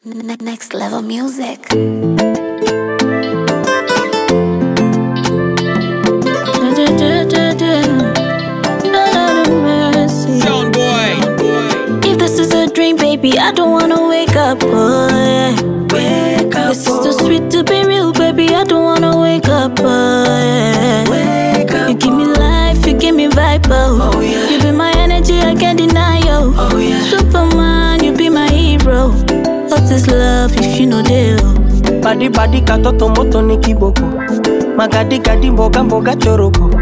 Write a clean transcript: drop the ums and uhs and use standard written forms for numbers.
Next level music. Sound boy. If this is a dream, baby, I don't wanna wake up, boy. Wake up, This is too sweet to be real, baby. I don't wanna wake up, boy. wake up. You give me life, you give me vibe, Oh, yeah. You be my energy, I can't deny, yo. Oh, yeah. Superman, you be my hero. What is love if you know deal? Badi katoto moto ni kiboko. Magadi gadi mboga mboga choroko.